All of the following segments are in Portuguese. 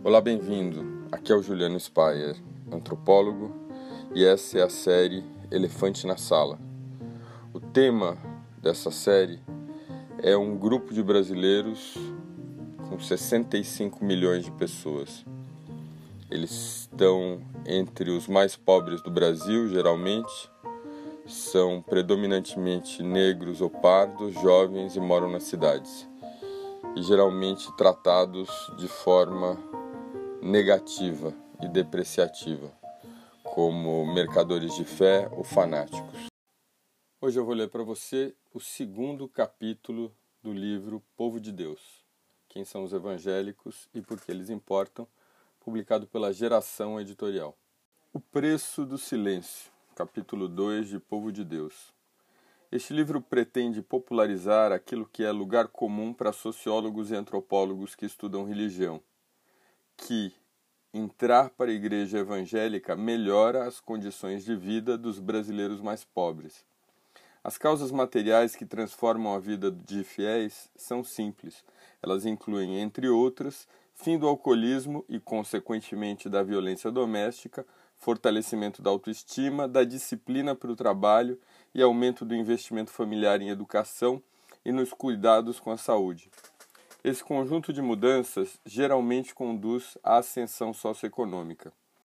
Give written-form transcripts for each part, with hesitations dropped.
Olá, bem-vindo. Aqui é o Juliano Speyer, antropólogo, e essa é a série Elefante na Sala. O tema dessa série é um grupo de brasileiros com 65 milhões de pessoas. Eles estão entre os mais pobres do Brasil, geralmente, são predominantemente negros ou pardos, jovens e moram nas cidades. E geralmente tratados de forma negativa e depreciativa, como mercadores de fé ou fanáticos. Hoje eu vou ler para você o segundo capítulo do livro Povo de Deus, Quem são os Evangélicos e por que eles importam, publicado pela Geração Editorial. O Preço do Silêncio, capítulo 2 de Povo de Deus. Este livro pretende popularizar aquilo que é lugar comum para sociólogos e antropólogos que estudam religião, que entrar para a igreja evangélica melhora as condições de vida dos brasileiros mais pobres. As causas materiais que transformam a vida de fiéis são simples. Elas incluem, entre outras, fim do alcoolismo e, consequentemente, da violência doméstica, fortalecimento da autoestima, da disciplina para o trabalho e aumento do investimento familiar em educação e nos cuidados com a saúde. Esse conjunto de mudanças geralmente conduz à ascensão socioeconômica.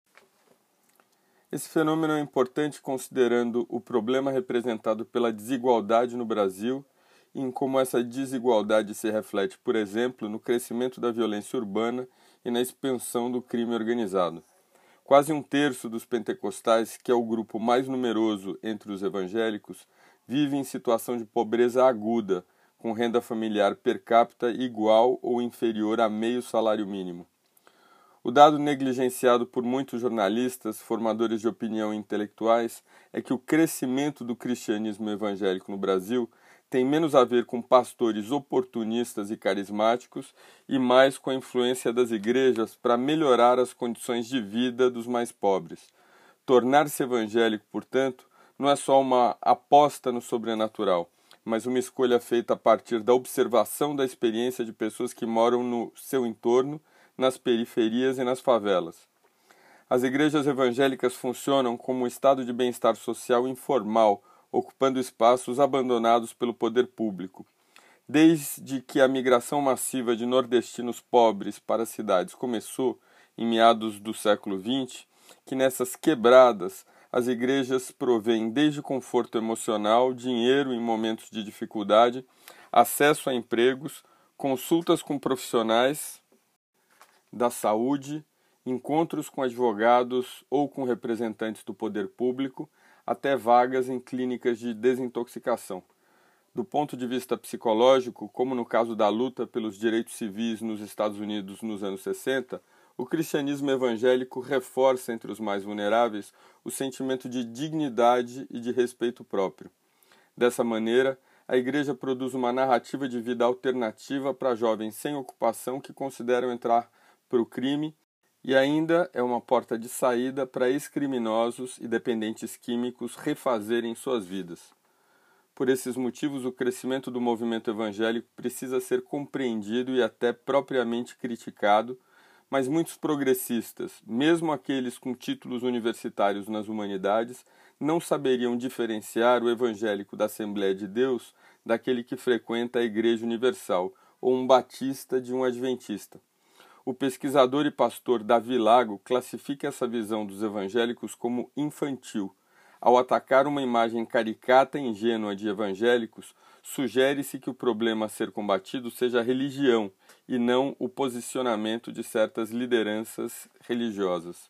Esse fenômeno é importante considerando o problema representado pela desigualdade no Brasil e em como essa desigualdade se reflete, por exemplo, no crescimento da violência urbana e na expansão do crime organizado. Quase um terço dos pentecostais, que é o grupo mais numeroso entre os evangélicos, vive em situação de pobreza aguda, com renda familiar per capita igual ou inferior a meio salário mínimo. O dado negligenciado por muitos jornalistas, formadores de opinião e intelectuais é que o crescimento do cristianismo evangélico no Brasil tem menos a ver com pastores oportunistas e carismáticos e mais com a influência das igrejas para melhorar as condições de vida dos mais pobres. Tornar-se evangélico, portanto, não é só uma aposta no sobrenatural, mas uma escolha feita a partir da observação da experiência de pessoas que moram no seu entorno, nas periferias e nas favelas. As igrejas evangélicas funcionam como um estado de bem-estar social informal, ocupando espaços abandonados pelo poder público. Desde que a migração massiva de nordestinos pobres para as cidades começou, em meados do século XX, que nessas quebradas as igrejas provêm desde conforto emocional, dinheiro em momentos de dificuldade, acesso a empregos, consultas com profissionais da saúde, encontros com advogados ou com representantes do poder público, até vagas em clínicas de desintoxicação. Do ponto de vista psicológico, como no caso da luta pelos direitos civis nos Estados Unidos nos anos 60, o cristianismo evangélico reforça entre os mais vulneráveis o sentimento de dignidade e de respeito próprio. Dessa maneira, a igreja produz uma narrativa de vida alternativa para jovens sem ocupação que consideram entrar para o crime e ainda é uma porta de saída para ex-criminosos e dependentes químicos refazerem suas vidas. Por esses motivos, o crescimento do movimento evangélico precisa ser compreendido e até propriamente criticado, mas muitos progressistas, mesmo aqueles com títulos universitários nas humanidades, não saberiam diferenciar o evangélico da Assembleia de Deus daquele que frequenta a Igreja Universal, ou um batista de um adventista. O pesquisador e pastor Davi Lago classifica essa visão dos evangélicos como infantil. Ao atacar uma imagem caricata e ingênua de evangélicos, sugere-se que o problema a ser combatido seja a religião e não o posicionamento de certas lideranças religiosas.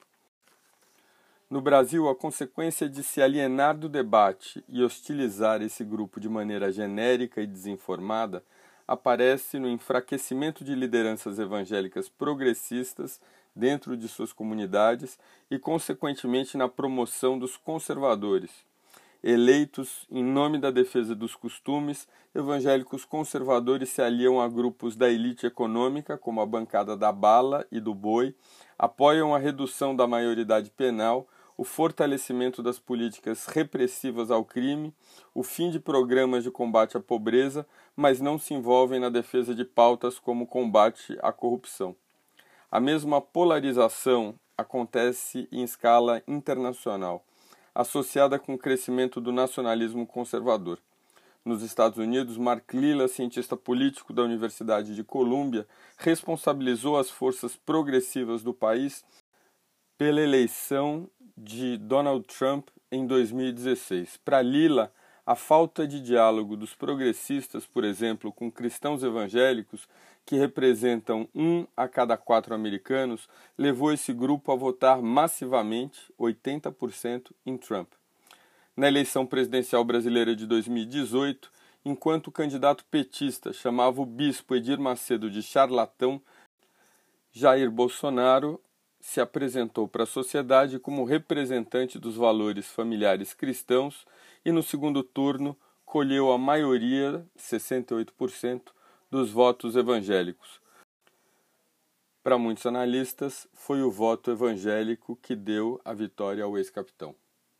No Brasil, a consequência de se alienar do debate e hostilizar esse grupo de maneira genérica e desinformada aparece no enfraquecimento de lideranças evangélicas progressistas dentro de suas comunidades e, consequentemente, na promoção dos conservadores. Eleitos em nome da defesa dos costumes, evangélicos conservadores se aliam a grupos da elite econômica, como a bancada da bala e do boi, apoiam a redução da maioridade penal, o fortalecimento das políticas repressivas ao crime, o fim de programas de combate à pobreza, mas não se envolvem na defesa de pautas como o combate à corrupção. A mesma polarização acontece em escala internacional, associada com o crescimento do nacionalismo conservador. Nos Estados Unidos, Mark Lilla, cientista político da Universidade de Colômbia, responsabilizou as forças progressivas do país pela eleição de Donald Trump em 2016. Para Lilla, a falta de diálogo dos progressistas, por exemplo, com cristãos evangélicos, que representam 1 a cada 4 americanos, levou esse grupo a votar massivamente, 80%, em Trump. Na eleição presidencial brasileira de 2018, enquanto o candidato petista chamava o bispo Edir Macedo de charlatão, Jair Bolsonaro se apresentou para a sociedade como representante dos valores familiares cristãos e, no segundo turno, colheu a maioria, 68%, dos votos evangélicos. Para muitos analistas, foi o voto evangélico que deu a vitória ao ex-capitão.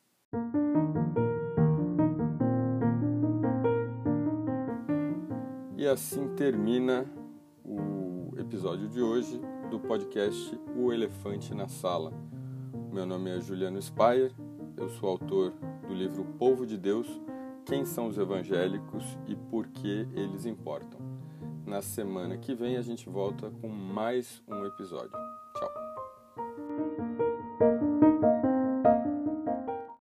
E assim termina o episódio de hoje do podcast O Elefante na Sala. Meu nome é Juliano Speyer, eu sou autor do livro Povo de Deus, Quem são os evangélicos e por que eles importam. Na semana que vem a gente volta com mais um episódio. Tchau!